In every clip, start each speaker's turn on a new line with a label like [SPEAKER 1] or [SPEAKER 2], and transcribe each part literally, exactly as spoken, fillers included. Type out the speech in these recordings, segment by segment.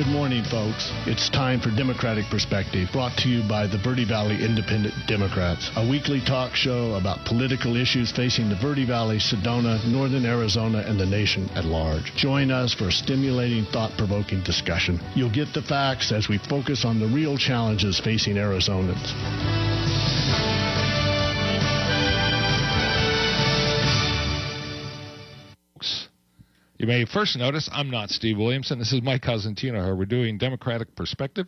[SPEAKER 1] Good morning, folks. It's time for Democratic Perspective, brought to you by the Verde Valley Independent Democrats, a weekly talk show about political issues facing the Verde Valley, Sedona, Northern Arizona, and the nation at large. Join us for a stimulating, thought-provoking discussion. You'll get the facts as we focus on the real challenges facing Arizonans.
[SPEAKER 2] You may first notice I'm not Steve Williamson. This is my cousin Tina. We're doing Democratic Perspective.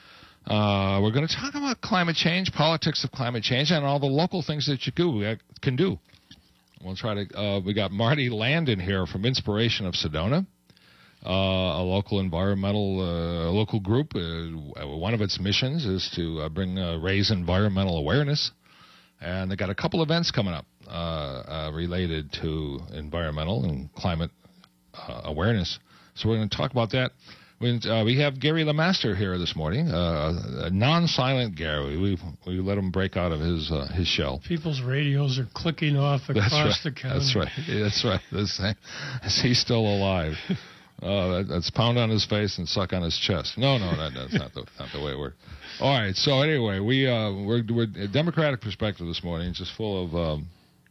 [SPEAKER 2] Uh, we're going to talk about climate change, politics of climate change, and all the local things that you do, can do. We'll try to. Uh, we got Marty Landon here from Inspiration of Sedona, uh, a local environmental, uh, local group. Uh, one of its missions is to uh, bring uh, raise environmental awareness, and they got a couple events coming up uh, uh, related to environmental and climate Uh, awareness. So we're going to talk about that. We, uh, we have Gary LeMaster here this morning, uh, a non-silent Gary. We we let him break out of his uh, his shell.
[SPEAKER 3] People's radios are clicking off across
[SPEAKER 2] right.
[SPEAKER 3] the county.
[SPEAKER 2] That's right. That's right. This thing, is he still alive? Uh, that, that's pound on his face and suck on his chest. No, no, that, that's not the not the way it works. All right. So anyway, we uh, we're we're a Democratic Perspective this morning, just full of. Um,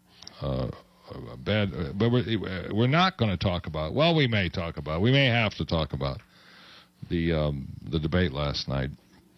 [SPEAKER 2] uh, Bad, but we're, we're not going to talk about. Well, we may talk about. We may have to talk about the um, the debate last night,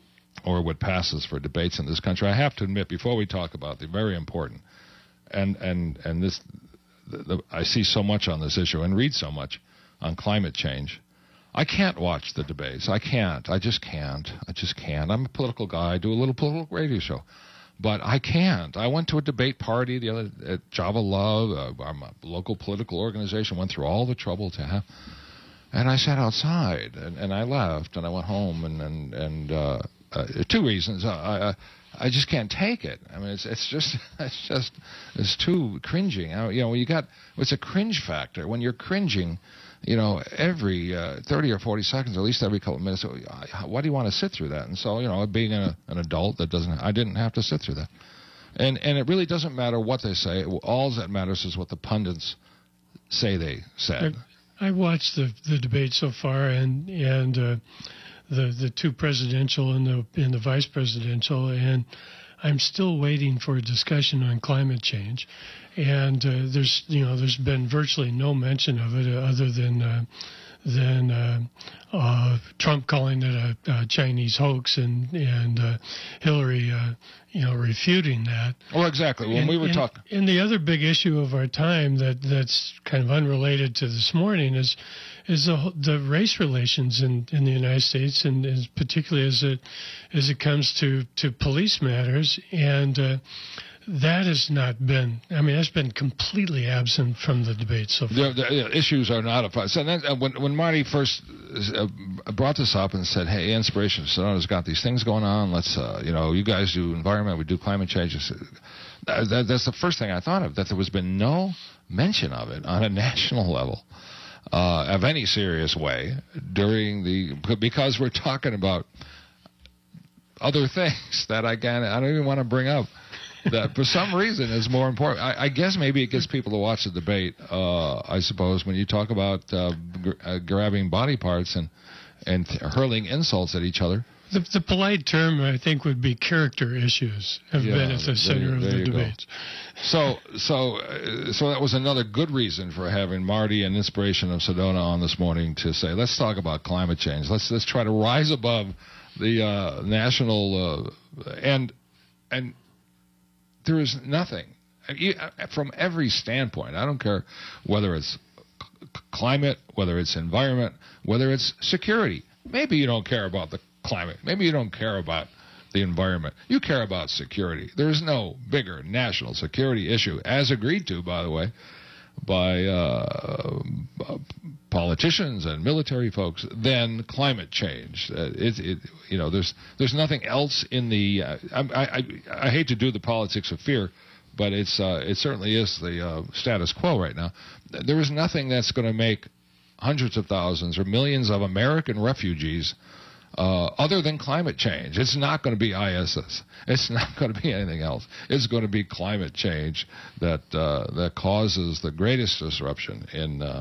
[SPEAKER 2] or what passes for debates in this country. I have to admit, before we talk about the very important, and and and this, the, the, I see so much on this issue and read so much on climate change. I can't watch the debates. I can't. I just can't. I just can't. I'm a political guy. I do a little political radio show. But I can't. I went to a debate party the other at Java Love, uh, our local political organization, went through all the trouble to have. And I sat outside, and, and I left, and I went home, and and, and uh, uh, two reasons. I, I I just can't take it. I mean, it's it's just it's just it's too cringing. I, you know, you got it's a cringe factor when you're cringing. You know, every uh, thirty or forty seconds, at least every couple of minutes, why do you want to sit through that? And so, you know, being a, an adult, that doesn't, I didn't have to sit through that. And and it really doesn't matter what they say. All that matters is what the pundits say they said.
[SPEAKER 3] I, I watched the the debate so far, and and uh, the the two presidential and the and the vice presidential, and I'm still waiting for a discussion on climate change. And uh, there's, you know, there's been virtually no mention of it uh, other than uh, than uh, uh, Trump calling it a, a Chinese hoax and and uh, Hillary, uh, you know, refuting that.
[SPEAKER 2] Well, exactly. When
[SPEAKER 3] and,
[SPEAKER 2] we were
[SPEAKER 3] and,
[SPEAKER 2] talking,
[SPEAKER 3] and the other big issue of our time that that's kind of unrelated to this morning is is the the race relations in, in the United States, and, and particularly as it as it comes to to police matters. And uh, that has not been, I mean, that's been completely absent from the debate so far.
[SPEAKER 2] The, the issues are not a fight. So then, uh, when, when Marty first uh, brought this up and said, hey, Inspiration Sedona's got these things going on, let's, uh, you know, you guys do environment, we do climate change. Uh, that, that's the first thing I thought of, that there was been no mention of it on a national level uh, of any serious way during the, because we're talking about other things that I, can't, I don't even want to bring up. That for some reason is more important. I, I guess maybe it gets people to watch the debate. Uh, I suppose when you talk about uh, gr- uh, grabbing body parts and and th- hurling insults at each other.
[SPEAKER 3] The, the polite term, I think, would be character issues have
[SPEAKER 2] yeah,
[SPEAKER 3] been at the center
[SPEAKER 2] there,
[SPEAKER 3] of
[SPEAKER 2] there
[SPEAKER 3] the debates.
[SPEAKER 2] Go. So so uh, so that was another good reason for having Marty and Inspiration of Sedona on this morning to say, let's talk about climate change. Let's let's try to rise above the uh, national uh, and and. There is nothing, from every standpoint. I don't care whether it's climate, whether it's environment, whether it's security. Maybe you don't care about the climate. Maybe you don't care about the environment. You care about security. There is no bigger national security issue, as agreed to, by the way, by uh, politicians and military folks, than climate change. Uh, it, it, you know, there's there's nothing else in the. Uh, I, I I hate to do the politics of fear, but it's uh, it certainly is the uh, status quo right now. There is nothing that's going to make hundreds of thousands or millions of American refugees uh, other than climate change. It's not going to be I S S. It's not going to be anything else. It's going to be climate change that uh, that causes the greatest disruption in uh,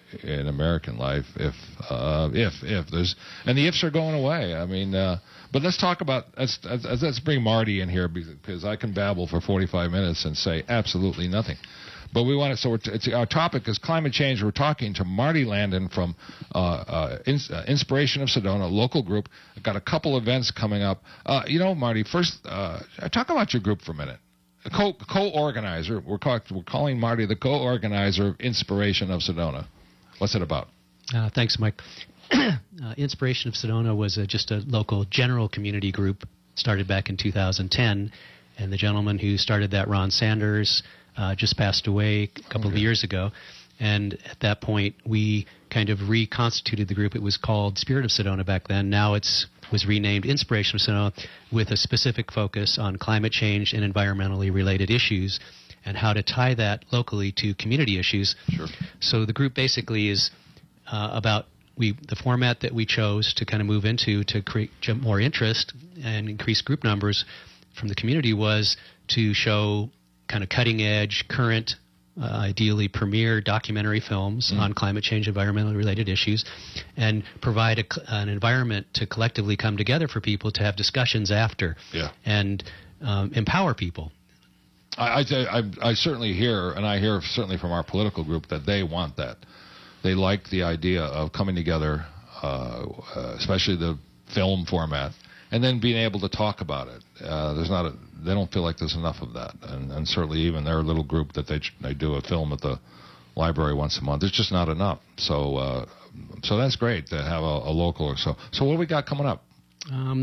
[SPEAKER 2] in American life if uh, if if there's and the ifs are going away. I mean, uh, but let's talk about let's, let's let's bring Marty in here because I can babble for forty-five minutes and say absolutely nothing. But we want to. So we're t- it's, our topic is climate change. We're talking to Marty Landon from uh, uh, Ins- uh, Inspiration of Sedona, local group. I've got a couple events coming up. Uh, you know, Marty, first uh, talk about your group for a minute. Co- co-organizer. We're, call- we're calling Marty the co-organizer of Inspiration of Sedona. What's it about?
[SPEAKER 4] Uh, thanks, Mike. uh, Inspiration of Sedona was a, just a local general community group started back in two thousand ten, and the gentleman who started that, Ron Sanders, uh, just passed away a couple okay. of years ago. And at that point, we kind of reconstituted the group. It was called Spirit of Sedona back then. Now it's was renamed Inspiration of Sedona with a specific focus on climate change and environmentally related issues and how to tie that locally to community issues.
[SPEAKER 2] Sure.
[SPEAKER 4] So the group basically is uh, about we the format that we chose to kind of move into to create more interest and increase group numbers from the community was to show kind of cutting-edge, current, Uh, ideally premier documentary films mm. on climate change, environmentally related issues, and provide a, an environment to collectively come together for people to have discussions after
[SPEAKER 2] yeah.
[SPEAKER 4] and um, empower people.
[SPEAKER 2] I, I, I, I certainly hear, and I hear certainly from our political group, that they want that. They like the idea of coming together, uh, uh, especially the film format, and then being able to talk about it. Uh, there's not a, they don't feel like there's enough of that, and, and certainly even their little group that they they do a film at the library once a month. There's just not enough. So uh, so that's great to have a, a local or so. So what do we got coming up?
[SPEAKER 4] Um,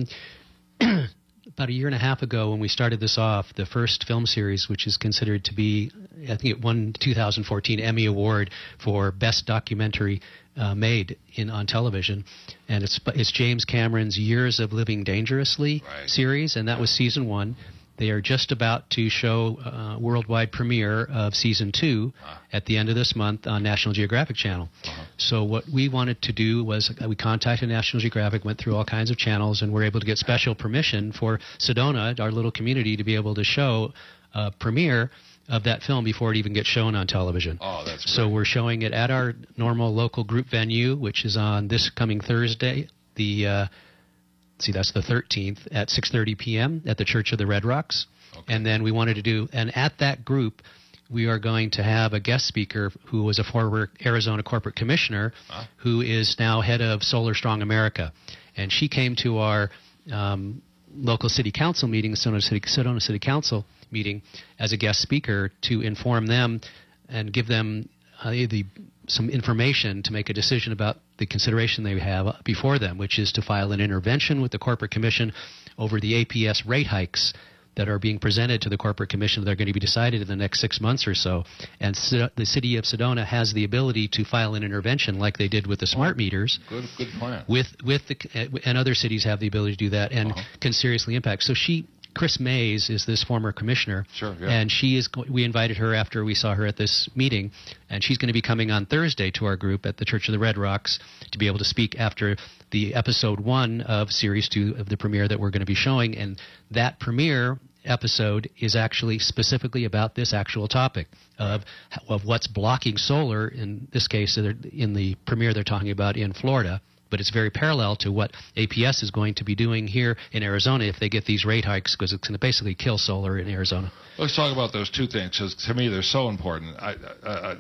[SPEAKER 4] about a year and a half ago, when we started this off, the first film series, which is considered to be, I think it won the two thousand fourteen Emmy Award for Best Documentary uh, Made in on television, and it's it's James Cameron's Years of Living Dangerously
[SPEAKER 2] right.
[SPEAKER 4] series, and that was season one. They are just about to show uh, worldwide premiere of season two uh-huh. at the end of this month on National Geographic Channel. Uh-huh. So what we wanted to do was uh, we contacted National Geographic, went through all kinds of channels, and were able to get special permission for Sedona, our little community, to be able to show a premiere of that film before it even gets shown on television.
[SPEAKER 2] Oh, that's great.
[SPEAKER 4] So we're showing it at our normal local group venue, which is on this coming Thursday, the uh, See, that's the thirteenth at six thirty p.m. at the Church of the Red Rocks. Okay. And then we wanted to do, and at that group, we are going to have a guest speaker who was a former Arizona corporate commissioner huh? who is now head of Solar Strong America. And she came to our um, local city council meeting, the Sedona City, Sedona City Council meeting, as a guest speaker to inform them and give them uh, the some information to make a decision about the consideration they have before them, which is to file an intervention with the Corporate Commission over the A P S rate hikes that are being presented to the Corporate Commission. They're going to be decided in the next six months or so. And the city of Sedona has the ability to file an intervention like they did with the smart meters.
[SPEAKER 2] Good, good plan.
[SPEAKER 4] With, with the, and other cities have the ability to do that and uh-huh. can seriously impact. So she... Chris Mays is this former commissioner,
[SPEAKER 2] sure, yeah.
[SPEAKER 4] and she is. We invited her after we saw her at this meeting, and she's going to be coming on Thursday to our group at the Church of the Red Rocks to be able to speak after the episode one of series two of the premiere that we're going to be showing, and that premiere episode is actually specifically about this actual topic of of what's blocking solar. In this case, in the premiere, they're talking about in Florida. But it's very parallel to what A P S is going to be doing here in Arizona if they get these rate hikes, because it's going to basically kill solar in Arizona.
[SPEAKER 2] Let's talk about those two things, because to me they're so important. I, I, I,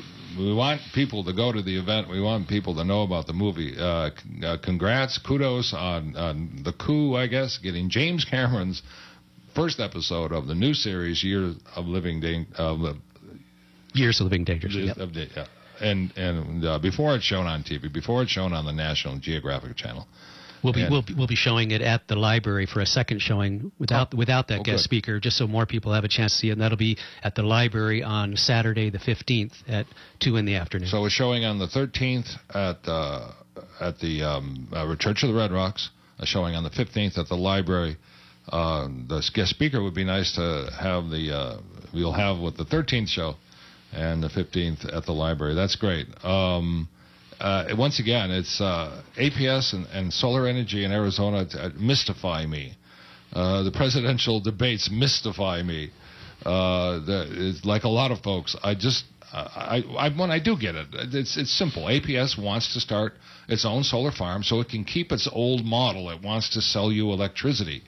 [SPEAKER 2] we want people to go to the event. We want people to know about the movie. Uh, uh, congrats, kudos on, on the coup, I guess, getting James Cameron's first episode of the new series, Years of Living Dan- uh,
[SPEAKER 4] Years of Living Dangerously. Yep.
[SPEAKER 2] Of, yeah. And and uh, before it's shown on T V, before it's shown on the National Geographic Channel,
[SPEAKER 4] we'll be we'll be, we'll be showing it at the library for a second showing without oh, without that
[SPEAKER 2] oh,
[SPEAKER 4] guest
[SPEAKER 2] good.
[SPEAKER 4] speaker, just so more people have a chance to see it. And that'll be at the library on Saturday the fifteenth at two in the afternoon.
[SPEAKER 2] So it's showing on the thirteenth at uh, at the um, uh, Church of the Red Rocks. Uh, showing on the fifteenth at the library. Uh, the guest speaker would be nice to have the uh, we'll have with the thirteenth show. And the fifteenth at the library. That's great. Um, uh, once again, it's uh, A P S and, and solar energy in Arizona t- uh, mystify me. Uh, the presidential debates mystify me. Uh, the, it's like a lot of folks, I just uh, I, I when I do get it, it's it's simple. A P S wants to start its own solar farm so it can keep its old model. It wants to sell you electricity.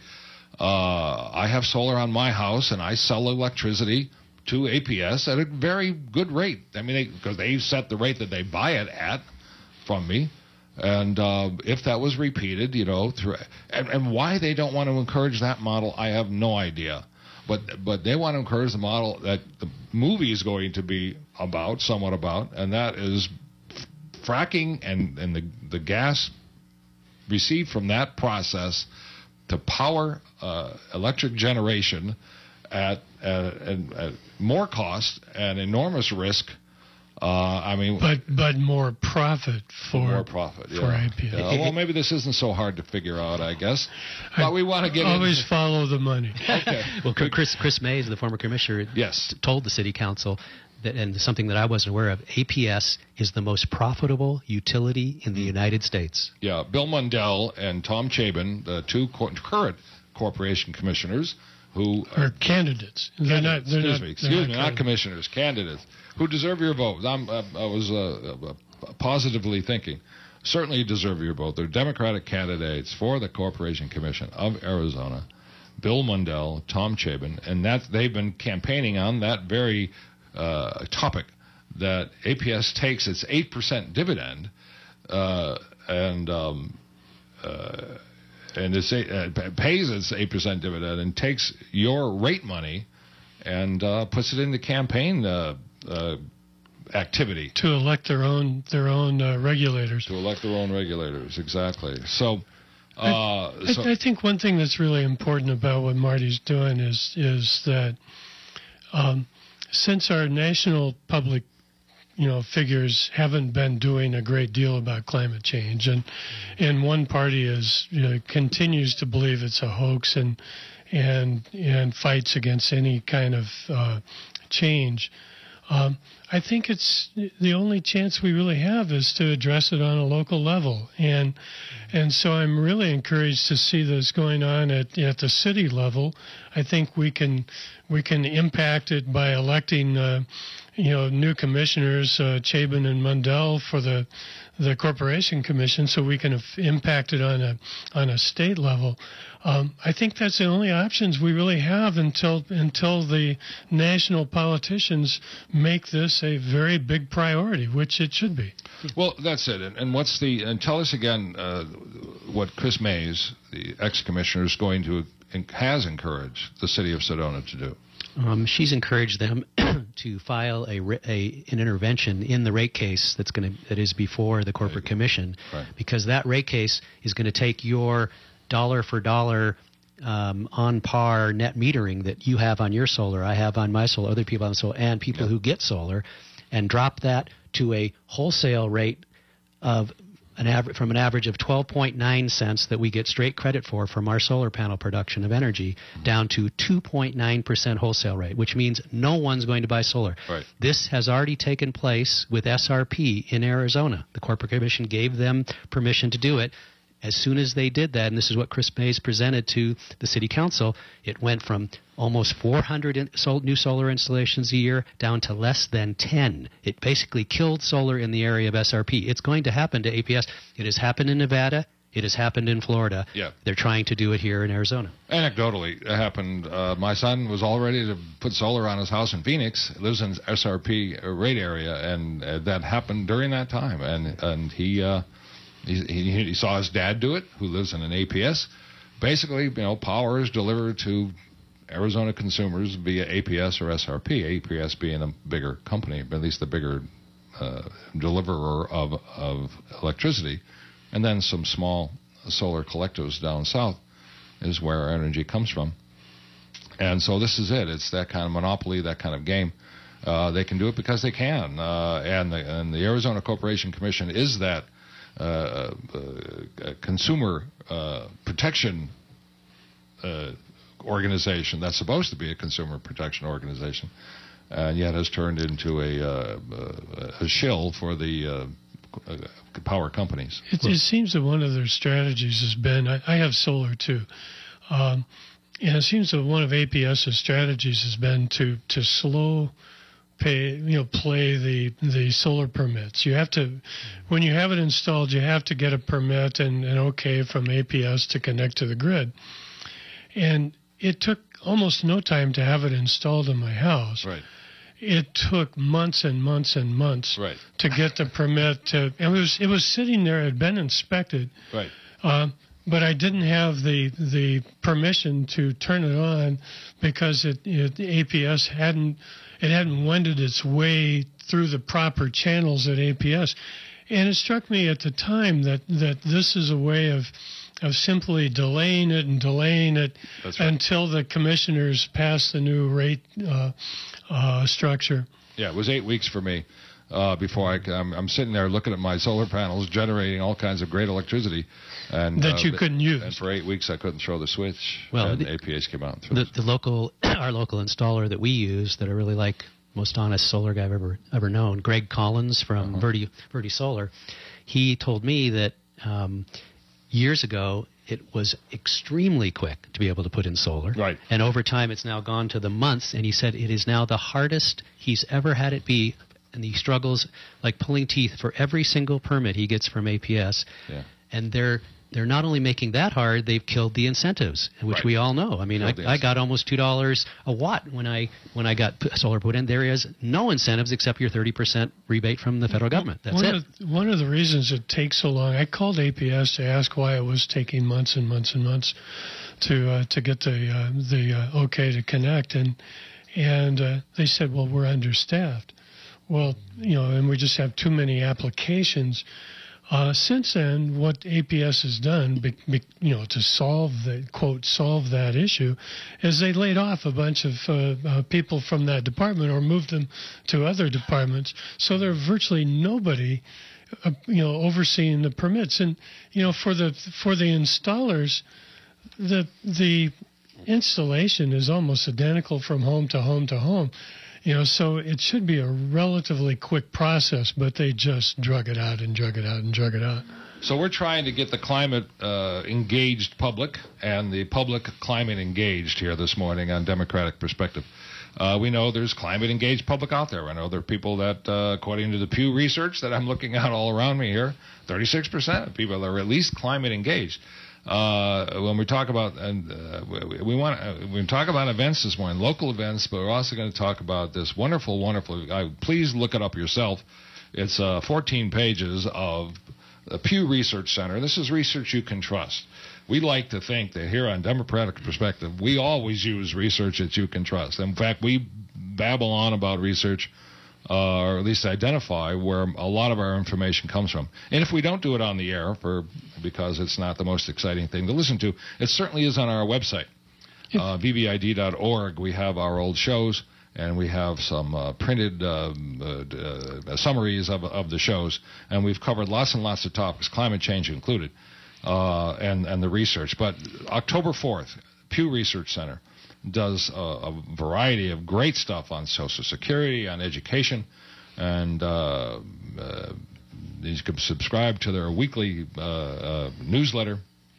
[SPEAKER 2] Uh, I have solar on my house, and I sell electricity to A P S at a very good rate. I mean, because they, they set the rate that they buy it at from me. And uh, if that was repeated, you know, through and, and why they don't want to encourage that model, I have no idea. But but they want to encourage the model that the movie is going to be about, somewhat about, and that is fracking and, and the, the gas received from that process to power uh, electric generation at, at, at, at more cost and enormous risk. Uh, I mean,
[SPEAKER 3] but but more profit for
[SPEAKER 2] more profit
[SPEAKER 3] for
[SPEAKER 2] yeah.
[SPEAKER 3] A P S.
[SPEAKER 2] Yeah. Well, maybe this isn't so hard to figure out, I guess. But I we want to get
[SPEAKER 3] always
[SPEAKER 2] into...
[SPEAKER 3] follow the money.
[SPEAKER 2] Okay.
[SPEAKER 4] Well, Chris Chris Mays, the former commissioner,
[SPEAKER 2] yes.
[SPEAKER 4] told the city council that, and something that I wasn't aware of, A P S is the most profitable utility in the United States.
[SPEAKER 2] Yeah, Bill Mundell and Tom Chabin, the two co- current corporation commissioners, who
[SPEAKER 3] are candidates. They're not. They're
[SPEAKER 2] excuse
[SPEAKER 3] not,
[SPEAKER 2] me, excuse me,
[SPEAKER 3] not,
[SPEAKER 2] not commissioners, candidates who deserve your vote. I'm, uh, I was uh, uh, positively thinking, certainly you deserve your vote. They're Democratic candidates for the Corporation Commission of Arizona, Bill Mundell, Tom Chabin, and that they've been campaigning on that very uh, topic that A P S takes its eight percent dividend uh, and um, uh, and it's, uh, pays its eight percent dividend and takes your rate money and uh, puts it into campaign uh, uh, activity.
[SPEAKER 3] To elect their own their own uh, regulators.
[SPEAKER 2] To elect their own regulators, exactly. So, uh,
[SPEAKER 3] I,
[SPEAKER 2] so
[SPEAKER 3] I, I think one thing that's really important about what Marty's doing is is that um, since our national public you know, figures haven't been doing a great deal about climate change, and and one party is you know, continues to believe it's a hoax and and and fights against any kind of uh, change. Um, I think it's the only chance we really have is to address it on a local level, and and so I'm really encouraged to see this going on at at the city level. I think we can we can impact it by electing uh, you know new commissioners, uh, Chabin and Mundell for the the Corporation Commission, so we can impact it on a on a state level. Um, I think that's the only options we really have until until the national politicians make this a very big priority, which it should be.
[SPEAKER 2] Well, that's it. And, and what's the? And tell us again uh, what Chris Mays, the ex-commissioner, is going to has encouraged the city of Sedona to do.
[SPEAKER 4] Um, she's encouraged them to file a, a an intervention in the rate case that's going to that is before the corporate commission,
[SPEAKER 2] right.
[SPEAKER 4] Because that rate case is going to take your dollar for dollar um, on par net metering that you have on your solar, I have on my solar, other people on solar, and people
[SPEAKER 2] yeah.
[SPEAKER 4] who get solar, and drop that to a wholesale rate of an average from an average of twelve point nine cents that we get straight credit for from our solar panel production of energy down to two point nine percent wholesale rate, which means no one's going to buy solar.
[SPEAKER 2] Right.
[SPEAKER 4] This has already taken place with S R P in Arizona. The Corporate Commission gave them permission to do it. As soon as they did that, and this is what Chris Mays presented to the City Council, it went from almost four hundred in, sol, new solar installations a year down to less than ten. It basically killed solar in the area of S R P. It's going to happen to A P S. It has happened in Nevada. It has happened in Florida.
[SPEAKER 2] Yeah.
[SPEAKER 4] They're trying to do it here in Arizona.
[SPEAKER 2] Anecdotally, it happened. Uh, my son was all ready to put solar on his house in Phoenix. Lives in S R P rate area, and uh, that happened during that time. And and he. Uh, He, he, he saw his dad do it, who lives in an A P S. Basically, you know, power is delivered to Arizona consumers via A P S or S R P. A P S being a bigger company, at least the bigger uh, deliverer of of electricity, and then some small solar collectives down south is where our energy comes from. And so this is it. It's that kind of monopoly, that kind of game. Uh, they can do it because they can, uh, and the and the Arizona Corporation Commission is that. Uh, uh, consumer uh, protection uh, organization that's supposed to be a consumer protection organization, and yet has turned into a, uh, a shill for the uh, power companies.
[SPEAKER 3] It, it seems that one of their strategies has been, I, I have solar too, um, and it seems that one of APS's strategies has been to, to slow pay, you know, play the the solar permits. You have to, when you have it installed, you have to get a permit and an okay from A P S to connect to the grid. And it took almost no time to have it installed in my house.
[SPEAKER 2] Right.
[SPEAKER 3] It took months and months and months
[SPEAKER 2] right.
[SPEAKER 3] to get the permit. To, and it was it was sitting there. It had been inspected.
[SPEAKER 2] Right.
[SPEAKER 3] Uh, but I didn't have the the permission to turn it on because it, it A P S hadn't it hadn't wended its way through the proper channels at A P S. And it struck me at the time that, that this is a way of of simply delaying it and delaying it
[SPEAKER 2] That's right.
[SPEAKER 3] until the commissioners pass the new rate uh, uh, structure.
[SPEAKER 2] Yeah, it was eight weeks for me uh, before I. I'm, I'm sitting there looking at my solar panels generating all kinds of great electricity, and
[SPEAKER 3] that
[SPEAKER 2] uh,
[SPEAKER 3] you couldn't use.
[SPEAKER 2] And for eight weeks, I couldn't throw the switch.
[SPEAKER 4] Well,
[SPEAKER 2] and
[SPEAKER 4] the,
[SPEAKER 2] A P S came out and threw
[SPEAKER 4] the,
[SPEAKER 2] it.
[SPEAKER 4] the local, our local installer that we use, that I really like, most honest solar guy I've ever ever known, Greg Collins from
[SPEAKER 2] uh-huh.
[SPEAKER 4] Verde Verde Solar. He told me that um, years ago it was extremely quick to be able to put in solar.
[SPEAKER 2] Right.
[SPEAKER 4] And over time it's now gone to the months, and he said it is now the hardest he's ever had it be, and he struggles like pulling teeth for every single permit he gets from A P S.
[SPEAKER 2] Yeah.
[SPEAKER 4] And they're they're not only making that hard, they've killed the incentives, which
[SPEAKER 2] Right.
[SPEAKER 4] we all know. I mean, I, I got almost two dollars a watt when I when I got p- solar put in. There is no incentives except your thirty percent rebate from the federal government. That's
[SPEAKER 3] one
[SPEAKER 4] it.
[SPEAKER 3] Of, one of the reasons it takes so long, I called A P S to ask why it was taking months and months and months to uh, to get the uh, the uh, okay to connect, and and uh, they said, well, we're understaffed. Well, you know, and we just have too many applications. Uh, since then, what A P S has done, be, be, you know, to solve the quote solve that issue, is they laid off a bunch of uh, uh, people from that department or moved them to other departments. So there's virtually nobody, uh, you know, overseeing the permits. And you know, for the for the installers, the the installation is almost identical from home to home to home. You know, so it should be a relatively quick process, but they just drug it out and drug it out and drug it out.
[SPEAKER 2] So we're trying to get the climate uh, engaged public and the public climate engaged here this morning on Democratic Perspective. Uh, we know there's climate engaged public out there. I know there are people that, uh, according to the Pew Research that I'm looking at all around me here, thirty-six percent of people are at least climate engaged. Uh, when we talk about, and uh, we, we want uh, we talk about events this morning, local events, but we're also going to talk about this wonderful, wonderful. Uh, please look it up yourself. It's uh, fourteen pages of the Pew Research Center. This is research you can trust. We like to think that here on Democratic Perspective, we always use research that you can trust. In fact, we babble on about research. Uh, or at least identify where a lot of our information comes from. And if we don't do it on the air for because it's not the most exciting thing to listen to, it certainly is on our website, uh, v v i d dot org. We have our old shows, and we have some uh, printed uh, uh, uh, summaries of, of the shows, and we've covered lots and lots of topics, climate change included, uh, and, and the research. But October fourth, Pew Research Center does a, a variety of great stuff on Social Security, on education, and uh, uh, you can subscribe to their weekly uh, uh, newsletter.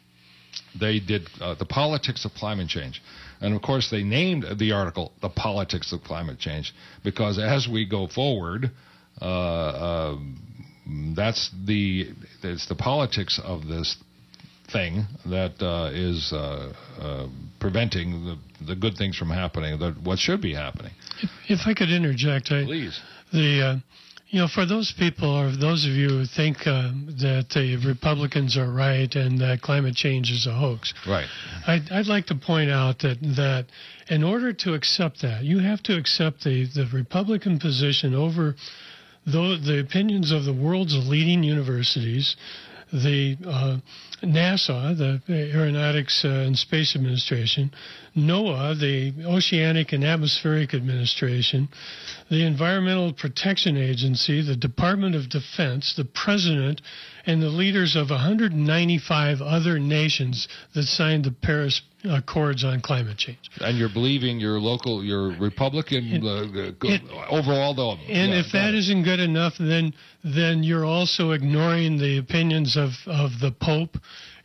[SPEAKER 2] They did uh, the politics of climate change. And, of course, they named the article The Politics of Climate Change because as we go forward, uh, uh, that's the it's the politics of this thing that uh, is uh, uh, preventing the, the good things from happening, the, what should be happening.
[SPEAKER 3] If, if I could interject, I,
[SPEAKER 2] Please.
[SPEAKER 3] The uh, you know, for those people or those of you who think uh, that the Republicans are right and that climate change is a hoax,
[SPEAKER 2] right?
[SPEAKER 3] I'd, I'd like to point out that that in order to accept that, you have to accept the the Republican position over the, the opinions of the world's leading universities, the uh, NASA, the Aeronautics uh, and Space Administration, NOAA, the Oceanic and Atmospheric Administration, the Environmental Protection Agency, the Department of Defense, the President, and the leaders of one hundred ninety-five other nations that signed the Paris Accords on climate change.
[SPEAKER 2] And you're believing your local, your Republican
[SPEAKER 3] it,
[SPEAKER 2] uh,
[SPEAKER 3] it,
[SPEAKER 2] overall, though.
[SPEAKER 3] And
[SPEAKER 2] yeah,
[SPEAKER 3] if that isn't good enough, then then you're also ignoring the opinions of, of the Pope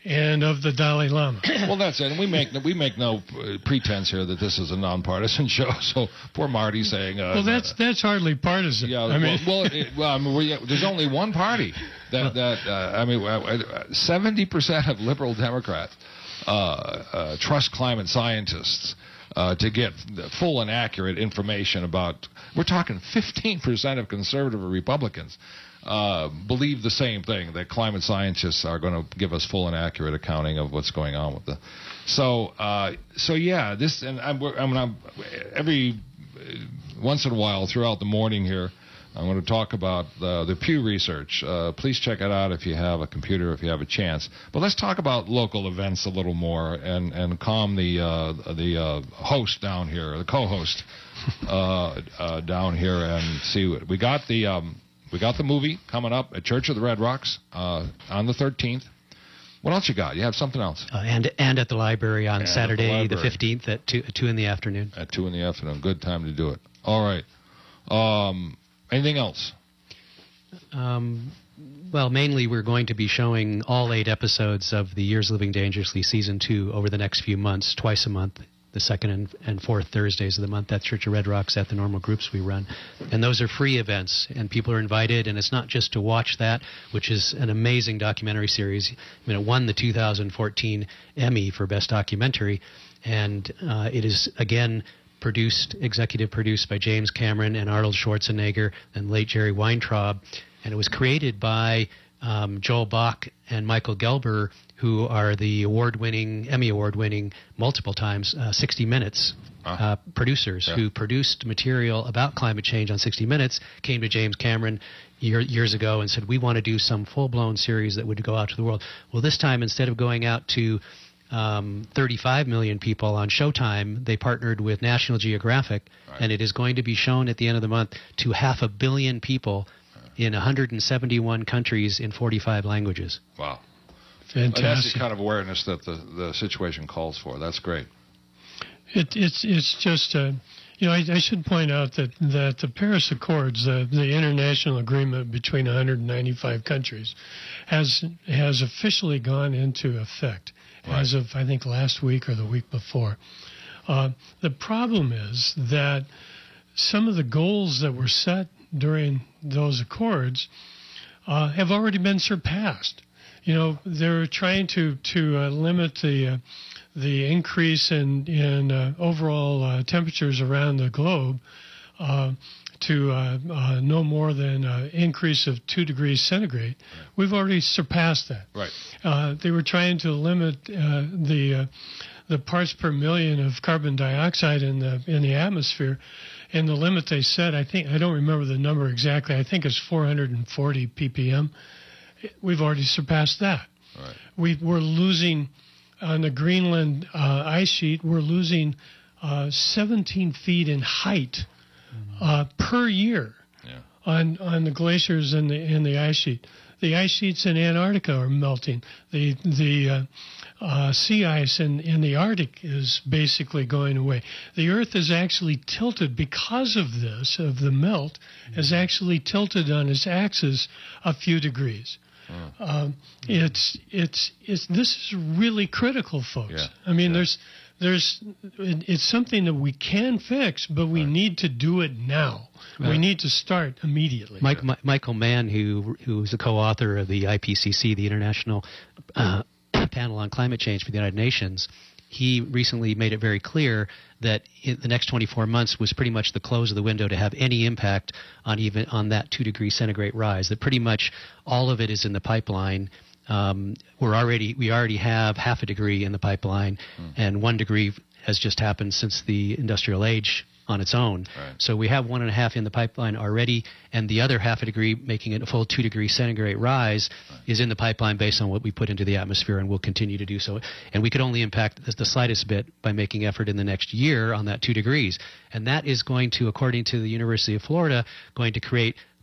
[SPEAKER 3] and of the Dalai Lama.
[SPEAKER 2] Well, that's it. And we make we make no pretense here that this is a nonpartisan show. So poor Marty saying, uh,
[SPEAKER 3] well, that's that's hardly partisan.
[SPEAKER 2] Yeah.
[SPEAKER 3] I mean,
[SPEAKER 2] well, well, it, well I mean, we, there's only one party that that uh, I mean, seventy percent of liberal Democrats uh, uh, trust climate scientists uh, to get full and accurate information about. We're talking fifteen percent of conservative Republicans. Uh, believe the same thing, that climate scientists are going to give us full and accurate accounting of what's going on with the. So, uh, so yeah, this and I'm, I mean, I'm every once in a while throughout the morning here, I'm going to talk about the, the Pew Research. Uh, please check it out if you have a computer, if you have a chance. But let's talk about local events a little more and and calm the uh, the uh, host down here, the co-host uh, uh, down here, and see what we got. The um, We got the movie coming up at Church of the Red Rocks uh, on the thirteenth. What else you got? You have something else?
[SPEAKER 4] Uh, and and at the library on
[SPEAKER 2] and
[SPEAKER 4] Saturday,
[SPEAKER 2] the,
[SPEAKER 4] the fifteenth at two, two in the afternoon.
[SPEAKER 2] At two in the afternoon. Good time to do it. All right. Um, anything else?
[SPEAKER 4] Um, well, mainly we're going to be showing all eight episodes of the Years Living Dangerously Season two over the next few months, twice a month. The second and, and fourth Thursdays of the month at Church of Red Rocks at the normal groups we run. And those are free events, and people are invited, and it's not just to watch that, which is an amazing documentary series. I mean, it won the two thousand fourteen Emmy for Best Documentary, and uh, it is, again, produced, executive produced by James Cameron and Arnold Schwarzenegger and late Jerry Weintraub, and it was created by um, Joel Bach and Michael Gelber, who are the award-winning, Emmy Award-winning, multiple times, uh, sixty minutes uh, producers yeah. who produced material about climate change on sixty minutes, came to James Cameron year, years ago and said, we want to do some full-blown series that would go out to the world. Well, this time, instead of going out to um, thirty-five million people on Showtime, they partnered with National Geographic, right. and it is going to be shown at the end of the month to half a billion people in one hundred seventy-one countries in forty-five languages.
[SPEAKER 2] Wow.
[SPEAKER 3] Fantastic.
[SPEAKER 2] That's the kind of awareness that the, the situation calls for. That's great.
[SPEAKER 3] It, it's it's just, uh, you know, I, I should point out that, that the Paris Accords, uh, the international agreement between one hundred ninety-five countries, has has officially gone into effect right. as of, I think, last week or the week before. Uh, the problem is that some of the goals that were set during those accords uh, have already been surpassed. You know, they're trying to to uh, limit the uh, the increase in in uh, overall uh, temperatures around the globe uh, to uh, uh, no more than an increase of two degrees centigrade. Right. We've already surpassed that.
[SPEAKER 2] Right.
[SPEAKER 3] Uh, they were trying to limit uh, the uh, the parts per million of carbon dioxide in the in the atmosphere, and the limit they set, I think, I don't remember the number exactly. I think it's four hundred forty p p m. We've already surpassed that.
[SPEAKER 2] Right.
[SPEAKER 3] We, we're losing on the Greenland uh, ice sheet. We're losing uh, seventeen feet in height uh, per year
[SPEAKER 2] yeah.
[SPEAKER 3] on on the glaciers and the in the ice sheet. The ice sheets in Antarctica are melting. The the uh, uh, sea ice in, in the Arctic is basically going away. The Earth is actually tilted because of this, of the melt, mm-hmm. is actually tilted on its axis a few degrees.
[SPEAKER 2] Oh.
[SPEAKER 3] Um, it's it's it's this is really critical, folks.
[SPEAKER 2] Yeah.
[SPEAKER 3] I mean,
[SPEAKER 2] yeah.
[SPEAKER 3] there's there's it's something that we can fix, but we right. need to do it now. Right. We need to start immediately.
[SPEAKER 4] Mike, yeah. Michael Mann, who who's the co-author of the I P C C, the International uh, Panel on Climate Change for the United Nations, he recently made it very clear that in the next twenty-four months was pretty much the close of the window to have any impact on even on that two degree centigrade rise. That pretty much all of it is in the pipeline. Um, we're already we already have half a degree in the pipeline, mm. and one degree has just happened since the industrial age on its own.
[SPEAKER 2] Right.
[SPEAKER 4] So we have one and a half in the pipeline already, and the other half a degree, making it a full two degree centigrade rise, right. is in the pipeline based on what we put into the atmosphere, and will continue to do so. And we could only impact the slightest bit by making effort in the next year on that two degrees. And that is going to, according to the University of Florida, going to create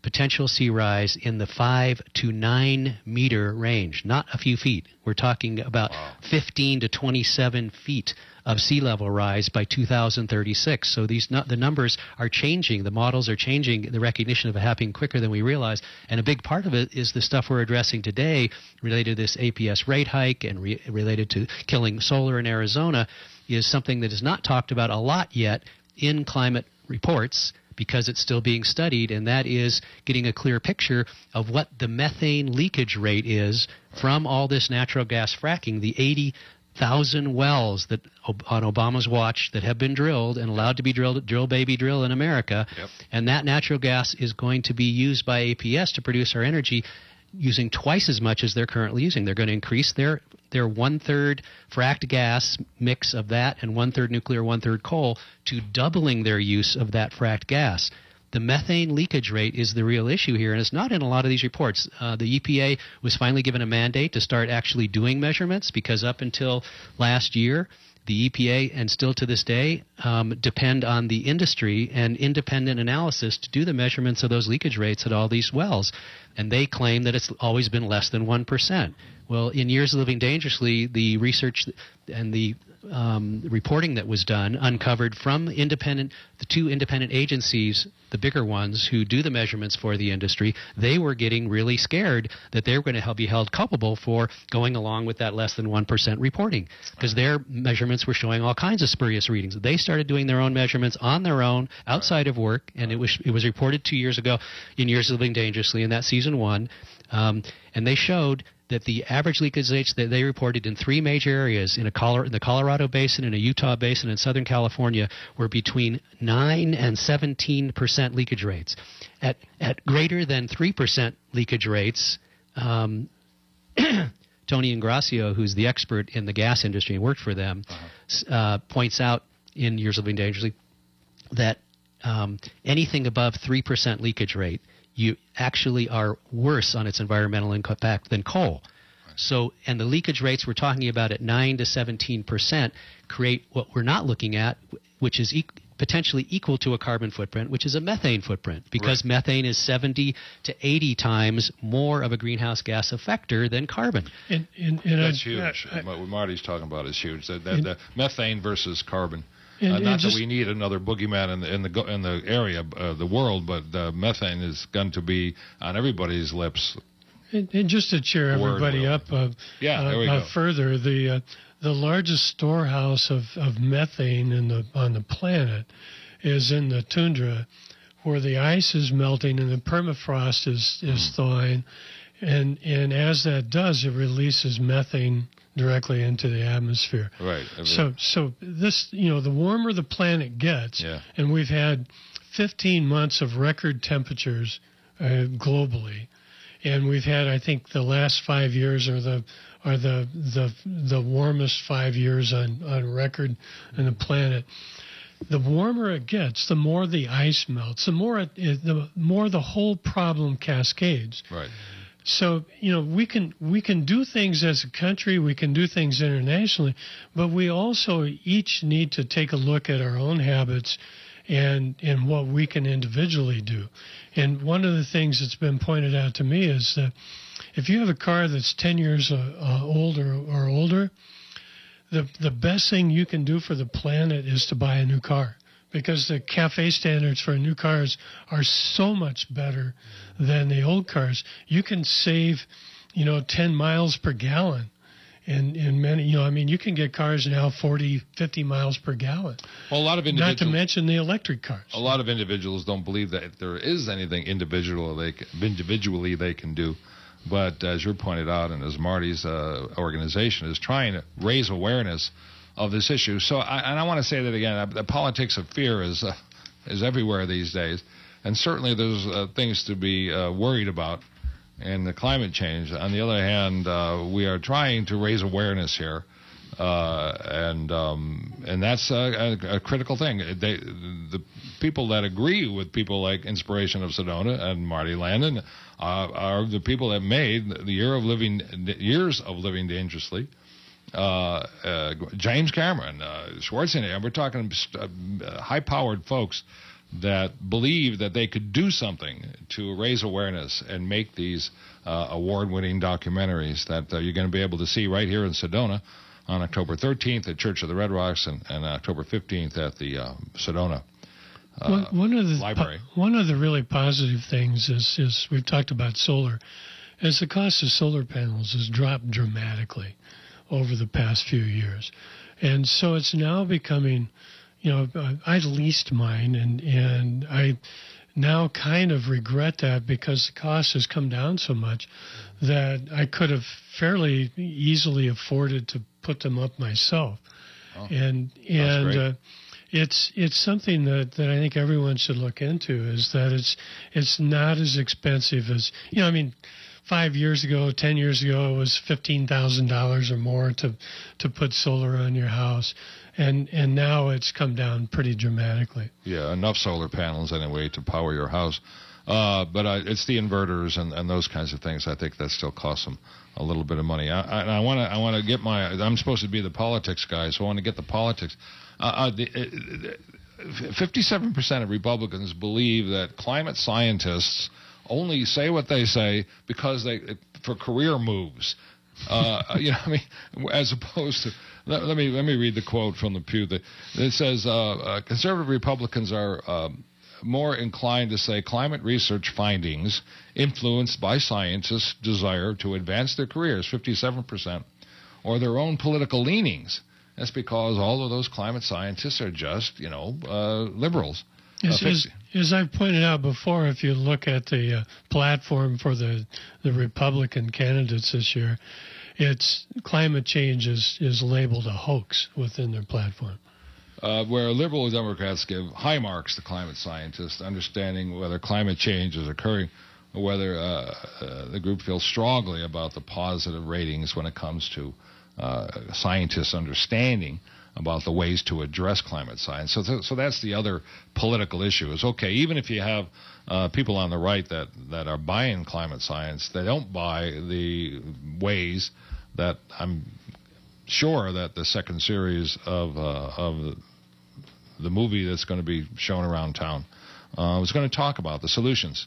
[SPEAKER 4] potential sea rise in the five to nine meter range, not a few feet. We're talking about wow. fifteen to twenty-seven feet of sea level rise by two thousand thirty-six. So these the numbers are changing. The models are changing. The recognition of it happening quicker than we realize. And a big part of it is the stuff we're addressing today related to this A P S rate hike and re- related to killing solar in Arizona is something that is not talked about a lot yet in climate reports, because it's still being studied, and that is getting a clear picture of what the methane leakage rate is from all this natural gas fracking, the eighty thousand wells that on Obama's watch that have been drilled and allowed to be drilled, drill baby drill in America, yep. and that natural gas is going to be used by A P S to produce our energy using twice as much as they're currently using. They're going to increase their their one-third fracked gas mix of that and one-third nuclear, one-third coal to doubling their use of that fracked gas. The methane leakage rate is the real issue here, and it's not in a lot of these reports. Uh, the E P A was finally given a mandate to start actually doing measurements, because up until last year, the E P A, and still to this day, um, depend on the industry and independent analysis to do the measurements of those leakage rates at all these wells. And they claim that it's always been less than one percent. Well, in Years of Living Dangerously, the research and the um, reporting that was done uncovered from independent, the two independent agencies, the bigger ones who do the measurements for the industry, they were getting really scared that they were going to be held culpable for going along with that less than one percent reporting, because their measurements were showing all kinds of spurious readings. They started doing their own measurements on their own outside of work, and it was it was reported two years ago in Years of Living Dangerously in that season one, um, and they showed that the average leakage rates that they reported in three major areas, in, a Colo- in the Colorado Basin, in a Utah Basin, and Southern California, were between nine and seventeen percent leakage rates. At, at greater than three percent leakage rates, um, Tony Ingracio, who's the expert in the gas industry and worked for them, uh-huh. uh, points out in Years of Living Dangerously that um, anything above three percent leakage rate, you actually are worse on its environmental impact than coal. Right. So, and the leakage rates we're talking about at nine to seventeen percent create what we're not looking at, which is e- potentially equal to a carbon footprint, which is a methane footprint, because right. methane is seventy to eighty times more of a greenhouse gas effector than carbon.
[SPEAKER 3] And, and, and
[SPEAKER 2] That's
[SPEAKER 3] I,
[SPEAKER 2] huge.
[SPEAKER 3] I, I,
[SPEAKER 2] what Marty's talking about is huge. That, that,
[SPEAKER 3] and,
[SPEAKER 2] the methane versus carbon.
[SPEAKER 3] And,
[SPEAKER 2] uh, not
[SPEAKER 3] just,
[SPEAKER 2] that we need another boogeyman in the in the in the area, uh, the world, but uh, methane is going to be on everybody's lips.
[SPEAKER 3] And, and just to cheer everybody up, uh,
[SPEAKER 2] yeah,
[SPEAKER 3] uh,
[SPEAKER 2] there we
[SPEAKER 3] uh,
[SPEAKER 2] go.
[SPEAKER 3] further, the uh, the largest storehouse of, of methane in the on the planet is in the tundra, where the ice is melting and the permafrost is is mm. thawing, and and as that does, it releases methane directly into the atmosphere.
[SPEAKER 2] Right.
[SPEAKER 3] So, so this, you know, the warmer the planet gets,
[SPEAKER 2] yeah.
[SPEAKER 3] and we've had fifteen months of record temperatures uh, globally, and we've had, I think, the last five years are the are the the the warmest five years on on record on the planet. The warmer it gets, the more the ice melts, the more it, the more the whole problem cascades.
[SPEAKER 2] Right.
[SPEAKER 3] So, you know, we can we can do things as a country, we can do things internationally, but we also each need to take a look at our own habits and and what we can individually do. And one of the things that's been pointed out to me is that if you have a car that's ten years uh, uh, old or, or older, the the best thing you can do for the planet is to buy a new car, because the CAFE standards for new cars are so much better than the old cars. You can save, you know, ten miles per gallon. In, in many, you know, I mean, you can get cars now forty, fifty miles per gallon.
[SPEAKER 2] Well, a lot of individuals,
[SPEAKER 3] not to mention the electric cars.
[SPEAKER 2] A lot of individuals don't believe that there is anything individual they can, individually they can do. But as you pointed out, and as Marty's uh, organization is trying to raise awareness of this issue. So, I, and I want to say that again, the politics of fear is uh, is everywhere these days, and certainly there's uh, things to be uh, worried about in the climate change. On the other hand, uh, we are trying to raise awareness here, uh, and um, and that's a, a, a critical thing. They, the people that agree with people like Inspiration of Sedona and Marty Landon uh, are the people that made the year of living years of living dangerously. Uh, uh, James Cameron, uh, Schwarzenegger. We're talking uh, high-powered folks that believe that they could do something to raise awareness and make these uh, award-winning documentaries that uh, you're going to be able to see right here in Sedona on October thirteenth at Church of the Red Rocks and, and October fifteenth at the uh, Sedona uh,
[SPEAKER 3] one, one of the
[SPEAKER 2] Library.
[SPEAKER 3] Po- one of the really positive things is, is we've talked about solar, is the cost of solar panels has dropped dramatically over the past few years. And so it's now becoming, you know, I leased mine, and, and I now kind of regret that because the cost has come down so much that I could have fairly easily afforded to put them up myself. Oh, and and uh, it's it's something that, that I think everyone should look into, is that it's it's not as expensive as, you know, I mean, Five years ago, ten years ago, it was fifteen thousand dollars or more to to put solar on your house, and and now it's come down pretty dramatically.
[SPEAKER 2] Yeah, enough solar panels anyway to power your house, uh, but uh, it's the inverters and, and those kinds of things. I think that still costs them a little bit of money. I want to I want to get my. I'm supposed to be the politics guy, so I want to get the politics. Uh, uh, the, uh, fifty-seven percent of Republicans believe that climate scientists only say what they say because they for career moves. Uh, you know, I mean, as opposed to let, let me let me read the quote from the Pew that it says uh, uh, conservative Republicans are um, more inclined to say climate research findings influenced by scientists' desire to advance their careers, fifty-seven percent, or their own political leanings. That's because all of those climate scientists are just, you know, uh, liberals.
[SPEAKER 3] As,
[SPEAKER 2] uh,
[SPEAKER 3] as, as I've pointed out before, if you look at the uh, platform for the, the Republican candidates this year, it's climate change is, is labeled a hoax within their platform.
[SPEAKER 2] Uh, where liberal Democrats give high marks to climate scientists, understanding whether climate change is occurring, or whether uh, uh, the group feels strongly about the positive ratings when it comes to uh, scientists' understanding about the ways to address climate science. So, th- so that's the other political issue. Is okay, even if you have uh, people on the right that, that are buying climate science, they don't buy the ways that I'm sure that the second series of uh, of the, the movie that's going to be shown around town uh, was going to talk about the solutions.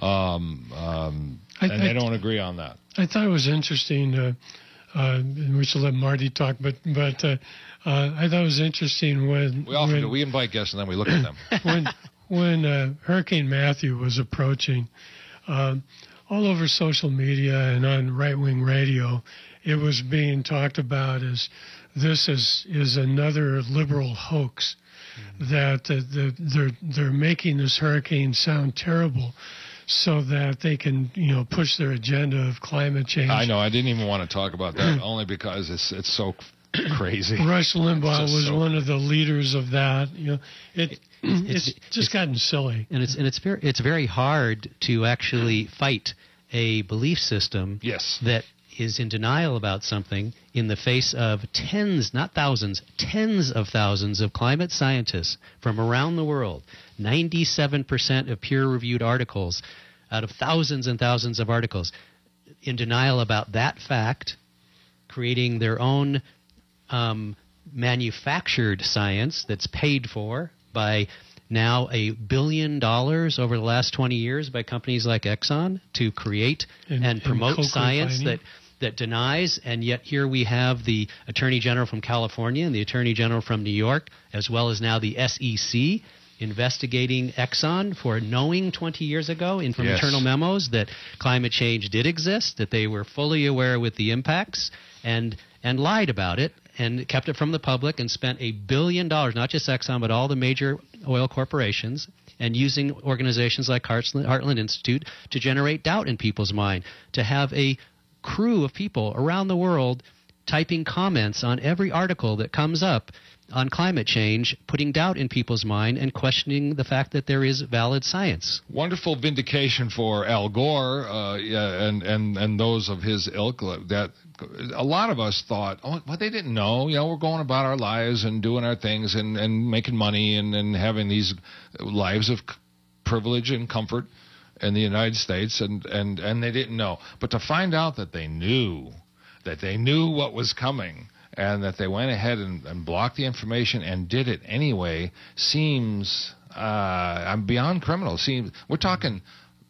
[SPEAKER 2] Um, um,
[SPEAKER 3] I,
[SPEAKER 2] and
[SPEAKER 3] I,
[SPEAKER 2] they don't agree on that.
[SPEAKER 3] I thought it was interesting. Uh, Uh, and we should let Marty talk, but but uh, uh, I thought it was interesting when
[SPEAKER 2] we often
[SPEAKER 3] when,
[SPEAKER 2] do. We invite guests and then we look at them.
[SPEAKER 3] when when uh, Hurricane Matthew was approaching, um, all over social media and on right-wing radio, it was being talked about as this is is another liberal hoax, mm-hmm. that uh, the, they're they're making this hurricane sound terrible, so that they can, you know, push their agenda of climate change.
[SPEAKER 2] I know. I didn't even want to talk about that, only because it's it's so crazy.
[SPEAKER 3] Rush Limbaugh was
[SPEAKER 2] so
[SPEAKER 3] one of the leaders of that. You know, it, it it's, it's just it's, gotten silly.
[SPEAKER 4] And it's and it's very it's very hard to actually fight a belief system
[SPEAKER 2] yes.
[SPEAKER 4] that is in denial about something in the face of tens, not thousands, tens of thousands of climate scientists from around the world. ninety-seven percent of peer-reviewed articles out of thousands and thousands of articles in denial about that fact, creating their own um, manufactured science that's paid for by now a billion dollars over the last twenty years by companies like Exxon to create and, and promote and science that that denies, and yet here we have the Attorney General from California and the Attorney General from New York, as well as now the S E C, investigating Exxon for knowing twenty years ago in from
[SPEAKER 2] yes.
[SPEAKER 4] internal memos that climate change did exist, that they were fully aware with the impacts, and and lied about it and kept it from the public and spent a billion dollars, not just Exxon, but all the major oil corporations, and using organizations like Heartland, Heartland Institute to generate doubt in people's mind, to have a crew of people around the world typing comments on every article that comes up on climate change, putting doubt in people's mind and questioning the fact that there is valid science.
[SPEAKER 2] Wonderful vindication for Al Gore uh, yeah, and, and, and those of his ilk. That a lot of us thought, oh, well, they didn't know. You know, we're going about our lives and doing our things and, and making money and, and having these lives of privilege and comfort in the United States, and, and, and they didn't know. But to find out that they knew, that they knew what was coming, and that they went ahead and, and blocked the information and did it anyway seems uh, I'm beyond criminal. See, we're talking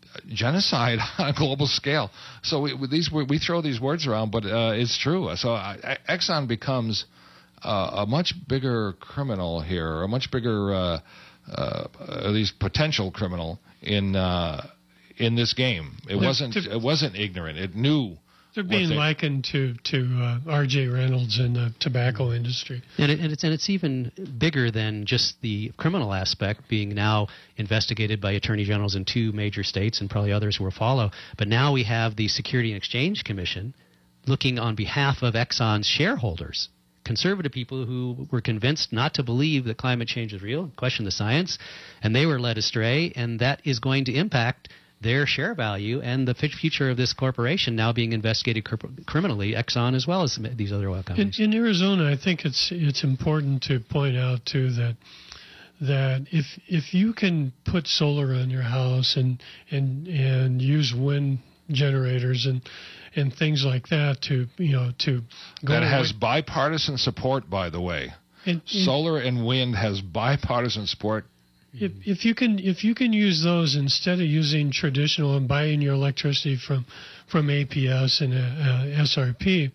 [SPEAKER 2] genocide on a global scale. So we, with these, we, we throw these words around, but uh, it's true. So uh, Exxon becomes uh, a much bigger criminal here, a much bigger, uh, uh, at least potential criminal in uh, in this game. It
[SPEAKER 3] They're,
[SPEAKER 2] wasn't.
[SPEAKER 3] they're,
[SPEAKER 2] it wasn't ignorant. It knew.
[SPEAKER 3] They're being
[SPEAKER 2] they,
[SPEAKER 3] likened to to uh, R J Reynolds in the tobacco industry,
[SPEAKER 4] and, it, and it's and it's even bigger than just the criminal aspect, being now investigated by attorney generals in two major states and probably others will follow. But now we have the Security and Exchange Commission looking on behalf of Exxon's shareholders, conservative people who were convinced not to believe that climate change is real, question the science, and they were led astray, and that is going to impact their share value and the future of this corporation now being investigated cr- criminally, Exxon as well as these other oil companies.
[SPEAKER 3] In, in Arizona, I think it's it's important to point out too that that if if you can put solar on your house and and and use wind generators and and things like that to you know to go
[SPEAKER 2] that has
[SPEAKER 3] away.
[SPEAKER 2] bipartisan support, by the way.
[SPEAKER 3] And, and
[SPEAKER 2] solar and wind has bipartisan support.
[SPEAKER 3] If, if you can if you can use those instead of using traditional and buying your electricity from from A P S and uh, uh, S R P,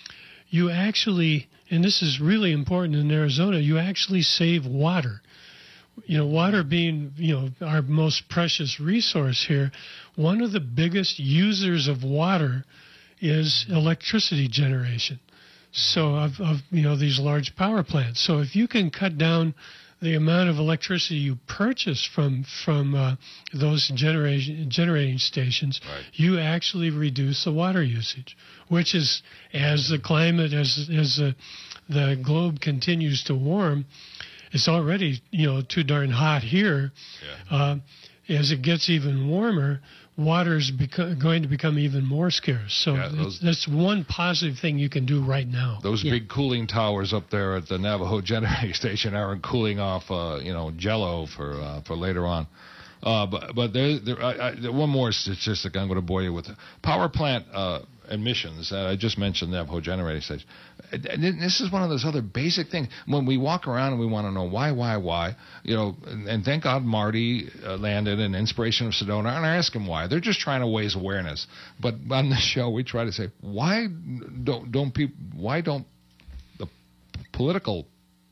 [SPEAKER 3] you actually, and this is really important in Arizona, you actually save water. You know, water being you know our most precious resource here. One of the biggest users of water is electricity generation. So of, of you know these large power plants. So if you can cut down the amount of electricity you purchase from from uh, those generation generating stations,
[SPEAKER 2] right,
[SPEAKER 3] you actually reduce the water usage, which is as the climate as as the the globe continues to warm, it's already you know too darn hot here.
[SPEAKER 2] Yeah.
[SPEAKER 3] Uh, as it gets even warmer, water is beco- going to become even more scarce. So
[SPEAKER 2] yeah, those,
[SPEAKER 3] that's one positive thing you can do right now.
[SPEAKER 2] Those
[SPEAKER 4] yeah.
[SPEAKER 2] big cooling towers up there at the Navajo Generating Station aren't cooling off, uh, you know, Jello for uh, for later on. Uh, but but there, there I, I, one more statistic I'm going to bore you with. Power plant uh, emissions. Uh, I just mentioned Navajo Generating Station. And this is one of those other basic things. When we walk around and we want to know why, why, why, you know, and, and thank God Marty uh, Landon and Inspiration of Sedona, and I ask him why. They're just trying to raise awareness. But on the show, we try to say, why don't don't people? Why don't the political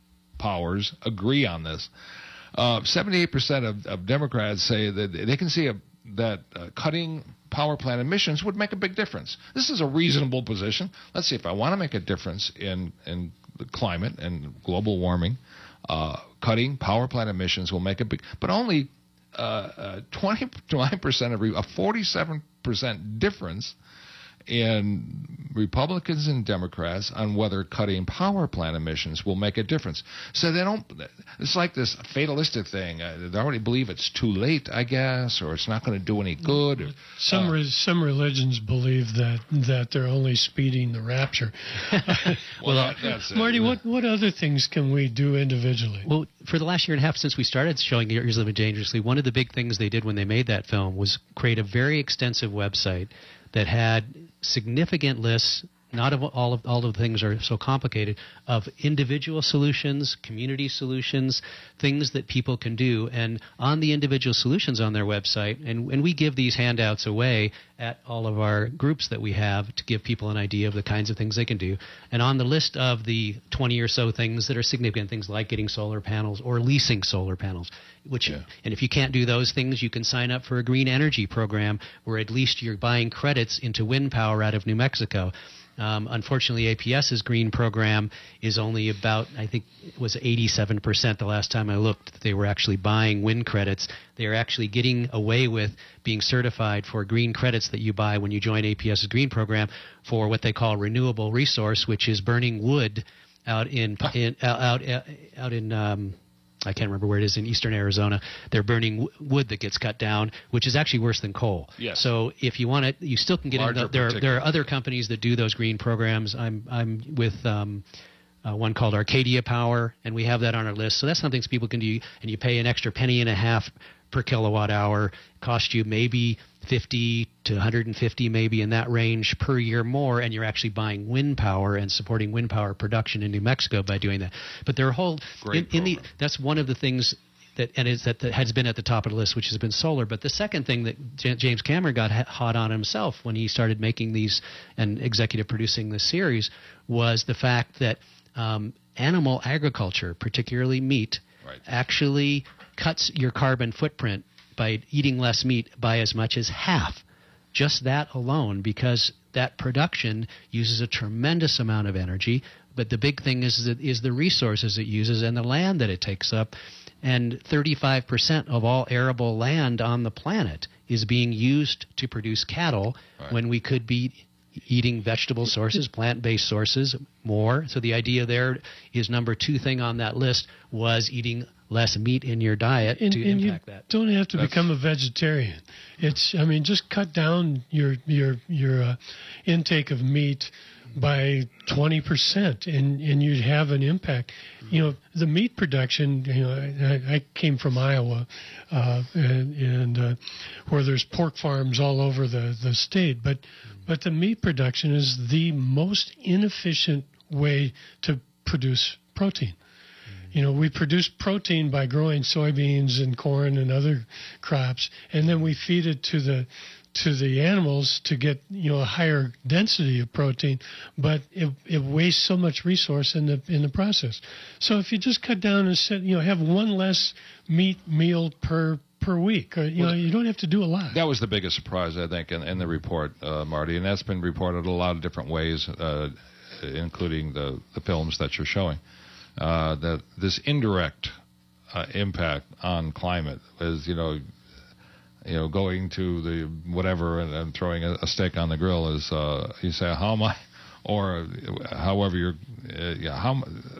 [SPEAKER 2] powers agree on this? Uh, seventy-eight percent of, of Democrats say that they can see a, that uh, cutting power plant emissions would make a big difference. This is a reasonable position. Let's see, if I want to make a difference in, in the climate and global warming, uh, cutting power plant emissions will make a big, but only uh, uh, twenty-nine percent of, a forty-seven percent difference in Republicans and Democrats on whether cutting power plant emissions will make a difference. So they don't, it's like this fatalistic thing. Uh, they already believe it's too late, I guess, or it's not going to do any good. Or,
[SPEAKER 3] some
[SPEAKER 2] uh,
[SPEAKER 3] re- some religions believe that that they're only speeding the rapture.
[SPEAKER 2] well, that, that's it.
[SPEAKER 3] Marty, what, what other things can we do individually?
[SPEAKER 4] Well, for the last year and a half since we started showing Years Living Dangerously, one of the big things they did when they made that film was create a very extensive website that had significant lists, not of all of all of the things are so complicated, of individual solutions, community solutions, things that people can do. And on the individual solutions on their website, and, and we give these handouts away at all of our groups that we have to give people an idea of the kinds of things they can do. And on the list of the twenty or so things that are significant, things like getting solar panels or leasing solar panels, which,
[SPEAKER 2] yeah.
[SPEAKER 4] and if you can't do those things, you can sign up for a green energy program where at least you're buying credits into wind power out of New Mexico. Um, unfortunately, APS's green program is only about, I think it was eighty-seven percent the last time I looked, that they were actually buying wind credits. They are actually getting away with being certified for green credits that you buy when you join APS's green program for what they call renewable resource, which is burning wood out in, in out out in um, I can't remember where it is in eastern Arizona. They're burning w- wood that gets cut down, which is actually worse than coal.
[SPEAKER 2] Yes.
[SPEAKER 4] So if you want to, you still can get
[SPEAKER 2] Larger
[SPEAKER 4] into. There, there are
[SPEAKER 2] particulates.
[SPEAKER 4] other companies that do those green programs. I'm I'm with um, uh, one called Arcadia Power, and we have that on our list. So that's something people can do, and you pay an extra penny and a half per kilowatt hour. Cost you maybe fifty to one hundred fifty, maybe in that range per year more, and you're actually buying wind power and supporting wind power production in New Mexico by doing that. But there are whole
[SPEAKER 2] Great
[SPEAKER 4] in, in the
[SPEAKER 2] program.
[SPEAKER 4] that's one of the things that and is that the, has been at the top of the list, which has been solar. But the second thing that J- James Cameron got ha- hot on himself when he started making these and executive producing this series was the fact that um, animal agriculture, particularly meat,
[SPEAKER 2] right.
[SPEAKER 4] actually cuts your carbon footprint by eating less meat by as much as half. Just that alone, because that production uses a tremendous amount of energy. But the big thing is that is the resources it uses and the land that it takes up. And thirty-five percent of all arable land on the planet is being used to produce cattle
[SPEAKER 2] right.
[SPEAKER 4] when we could be eating vegetable sources, plant-based sources more. So the idea there is number two thing on that list was eating less meat in your diet
[SPEAKER 3] and,
[SPEAKER 4] to
[SPEAKER 3] and
[SPEAKER 4] impact
[SPEAKER 3] you
[SPEAKER 4] that.
[SPEAKER 3] Don't have to
[SPEAKER 2] That's,
[SPEAKER 3] become a vegetarian. It's I mean just cut down your your your uh, intake of meat by twenty percent and and you'd have an impact. You know, the meat production, you know, I, I came from Iowa uh, and, and uh, where there's pork farms all over the, the state, but but the meat production is the most inefficient way to produce protein. You know, we produce protein by growing soybeans and corn and other crops, and then we feed it to the to the animals to get, you know, a higher density of protein, but it, it wastes so much resource in the in the process. So if you just cut down and set, you know, have one less meat meal per per week, or, you
[SPEAKER 2] well,
[SPEAKER 3] know, you don't have to do a lot.
[SPEAKER 2] That was the biggest surprise, I think, in, in the report, uh, Marty, and that's been reported a lot of different ways, uh, including the, the films that you're showing. Uh, that this indirect uh, impact on climate is, you know, you know, going to the whatever and, and throwing a, a steak on the grill is, uh, you say, how am I, or however you're, uh, yeah, how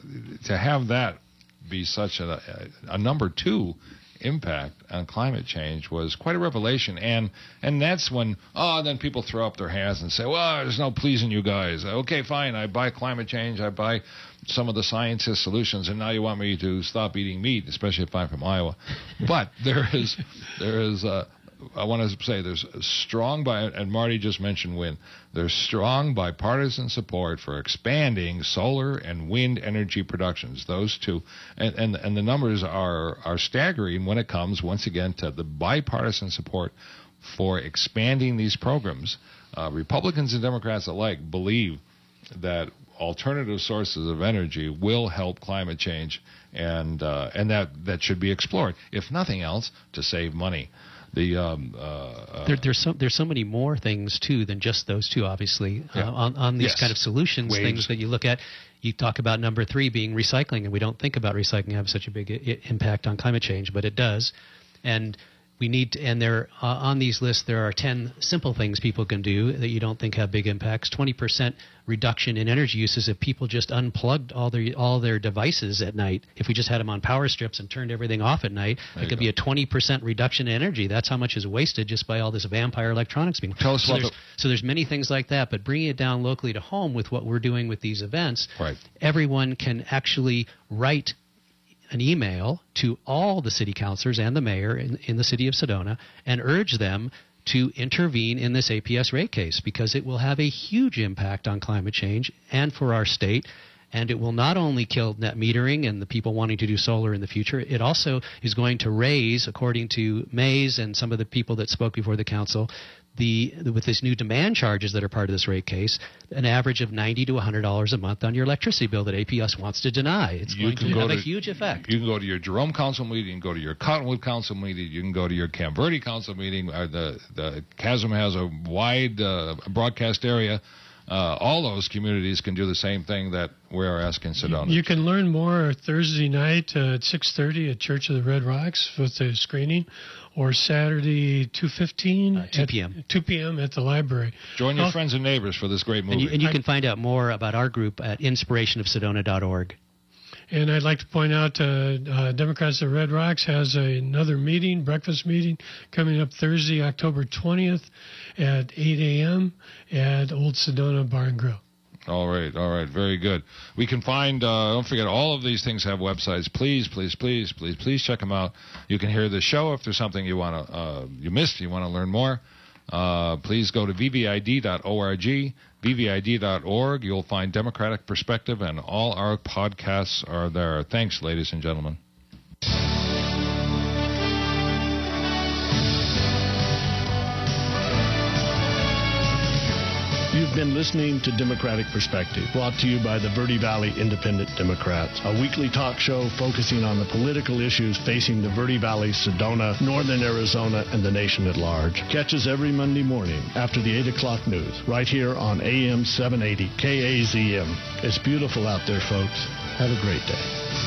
[SPEAKER 2] to have that be such a, a number two impact on climate change was quite a revelation, and and that's when oh then people throw up their hands and say, well, there's no pleasing you guys. Okay, fine, I buy climate change, I buy some of the scientists' solutions, and now you want me to stop eating meat, especially if I'm from Iowa. But there is there is uh, I want to say there's strong by and Marty just mentioned wind. There's strong bipartisan support for expanding solar and wind energy productions. Those two, and and, and the numbers are are staggering when it comes once again to the bipartisan support for expanding these programs. Uh, Republicans and Democrats alike believe that alternative sources of energy will help climate change, and uh, and that that should be explored, if nothing else, to save money. The um, uh,
[SPEAKER 4] there, there's so there's so many more things too than just those two. Obviously,
[SPEAKER 2] yeah.
[SPEAKER 4] uh, on on these
[SPEAKER 2] yes.
[SPEAKER 4] kind of solutions,
[SPEAKER 2] Waves.
[SPEAKER 4] things that you look at. You talk about number three being recycling, and we don't think about recycling having such a big I- impact on climate change, but it does. And we need to, and there uh, on these lists there are ten simple things people can do that you don't think have big impacts. twenty percent reduction in energy uses if people just unplugged all their all their devices at night. If we just had them on power strips and turned everything off at night,
[SPEAKER 2] there
[SPEAKER 4] it could
[SPEAKER 2] go.
[SPEAKER 4] be a twenty percent reduction in energy. That's how much is wasted just by all this vampire electronics being.
[SPEAKER 2] Tell us
[SPEAKER 4] so
[SPEAKER 2] about
[SPEAKER 4] there's,
[SPEAKER 2] the-
[SPEAKER 4] so there's many things like that, but bringing it down locally to home with what we're doing with these events,
[SPEAKER 2] Right.
[SPEAKER 4] everyone can actually write an email to all the city councilors and the mayor in, in the city of Sedona and urge them to intervene in this A P S rate case, because it will have a huge impact on climate change and for our state. And it will not only kill net metering and the people wanting to do solar in the future, it also is going to raise, according to Mays and some of the people that spoke before the council, the with these new demand charges that are part of this rate case, an average of ninety to one hundred dollars a month on your electricity bill that A P S wants to deny. It's
[SPEAKER 2] You
[SPEAKER 4] going
[SPEAKER 2] can
[SPEAKER 4] to
[SPEAKER 2] go
[SPEAKER 4] have
[SPEAKER 2] to-
[SPEAKER 4] a huge effect.
[SPEAKER 2] You can go to your Jerome Council meeting, you can go to your Cottonwood Council meeting, you can go to your Camp Verde Council meeting. Uh, the the Chasm has a wide uh, broadcast area. Uh, all those communities can do the same thing that we're asking Sedona.
[SPEAKER 3] You can learn more Thursday night uh, at six thirty at Church of the Red Rocks with the screening, or Saturday two fifteen
[SPEAKER 4] Uh, two p.m.
[SPEAKER 3] two p.m. at the library.
[SPEAKER 2] Join your
[SPEAKER 3] Oh,
[SPEAKER 2] friends and neighbors for this great movie.
[SPEAKER 4] And you, and you
[SPEAKER 3] I-
[SPEAKER 4] can find out more about our group at inspiration of sedona dot org.
[SPEAKER 3] And I'd like to point out, uh, uh, Democrats of Red Rocks has a, another meeting, breakfast meeting, coming up Thursday, October twentieth at eight a.m. at Old Sedona Bar and Grill.
[SPEAKER 2] All right, all right, very good. We can find, uh, don't forget, all of these things have websites. Please, please, please, please, please check them out. You can hear the show if there's something you want to, uh, you missed, you want to learn more. Uh, please go to v v i d dot org, v v i d dot org. You'll find Democratic Perspective, and all our podcasts are there. Thanks, ladies and gentlemen.
[SPEAKER 1] been listening to Democratic Perspective, brought to you by the Verde Valley Independent Democrats, a weekly talk show focusing on the political issues facing the Verde Valley, Sedona, northern Arizona, and the nation at large. Catch us every Monday morning after the eight o'clock news, right here on A M seven eighty K A Z M. It's beautiful out there, folks. Have a great day.